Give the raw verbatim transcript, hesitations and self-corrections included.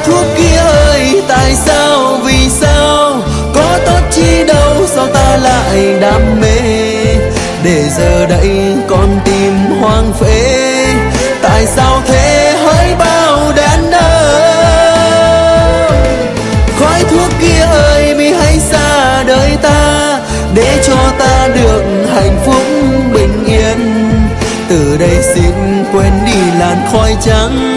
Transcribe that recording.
thuốc kia ơi, tại sao vì sao, có tốt chi đâu sao ta lại đam mê, để giờ đây con tim hoang phế. Tại sao thế hỡi bao đàn ông, khói thuốc kia ơi mi hãy xa đời ta, để cho ta được hạnh phúc bình yên. Từ đây xin quên đi làn khói trắng,